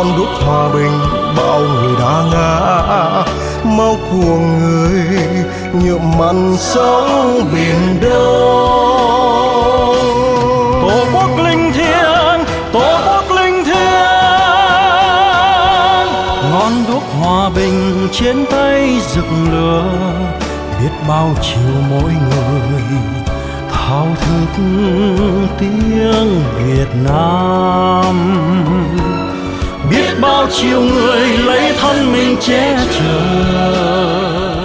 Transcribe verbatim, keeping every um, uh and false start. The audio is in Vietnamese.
ngọn đuốc hòa bình bao người đã ngã, máu của người nhuộm mặn sóng biển đông. Tổ quốc linh thiêng, tổ quốc linh thiêng, ngọn đuốc hòa bình trên tay rực lửa, biết bao chiều mỗi người thao thức tiếng Việt Nam, biết bao chiều người lấy thân mình che chở